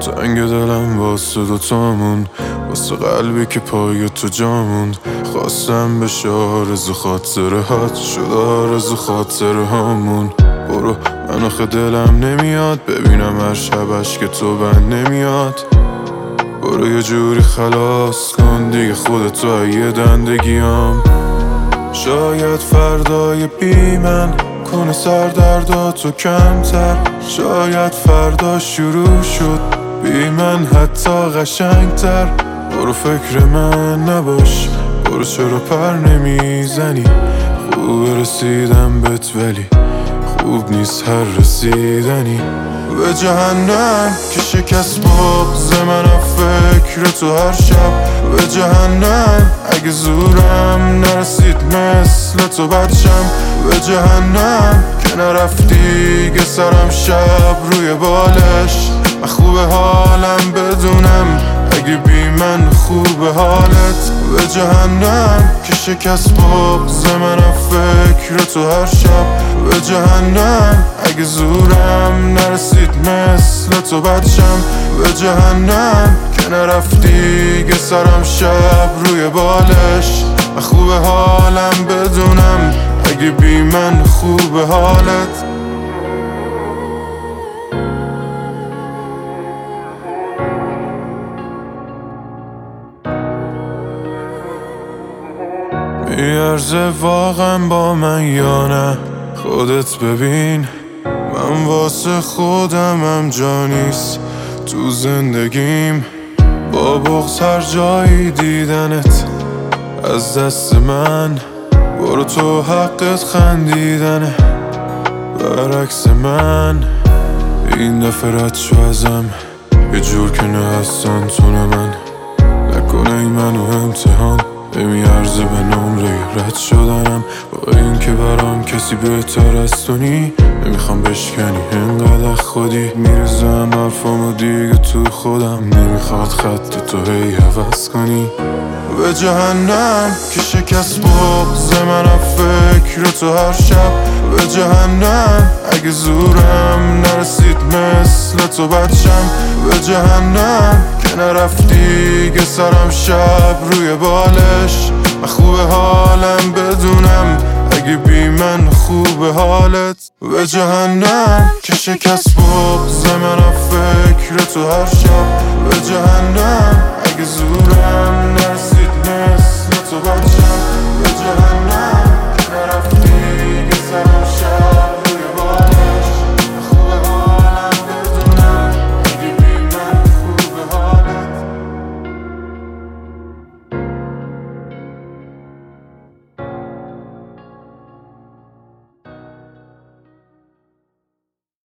تنگ دلم واسه دوتامون، واسه قلبی که پای تو جاموند. خواستم بشه آرزو خاطرهات، شد آرزو خاطره هامون. برو من آخه دلم نمیاد ببینم هر شبش که تو بند نمیاد. برو یه جوری خلاص کن دیگه خودتو یه دندگیام. شاید فردای بی من کنه سردرداتو کمتر، شاید فردا شروع شد بی من حتی قشنگتر. برو فکر من نباش، برو چرا پر نمیزنی. خوب رسیدم بهت ولی خوب نیست هر رسیدنی. به جهنم که شکست بغض من فکر تو هر شب. به جهنم اگه زورم نرسید مثل تو بچم. به جهنم که نرفتی که سرم شب روی بالش. من خوب حالم بدونم اگه بی من خوب حالت. به جهنم که شکست بغض من فکر تو هر شب. به جهنم اگه زورم نرسید مثل تو بچم. به جهنم که نرفتی که سرم شب روی بالش. من خوب حالم بدونم اگه بی من خوب حالت. میارزه واقعا با من یا نه؟ خودت ببین من واسه خودمم جا نیست تو زندگیم. با بغض هر جایی دیدنت از دست من. برو تو حقت خندیدنه برعکس من. این دفعه رد شو ازم یه جور که نه هستن تو نه من. نکنه این منو امتحان نمیارزه به نمره رد شدنم. با این که برام کسی بهتر از تو نی. نمیخوام بشکنی انقدر خودی. میرزم حرفامو دیگه تو خودم. نمیخواد خط تو هی عوض کنی. به جهنم که شکست بغض من فکر تو هر شب. به جهنم اگه زورم نرسید مثل تو بچم. به جهنم که نرفتی که سرم شب روی بالش. من خوب حالم بدونم اگه بی من خوب حالت. به جهنم که شکست بغض من فکر تو هر شب. به جهنم اگه زورم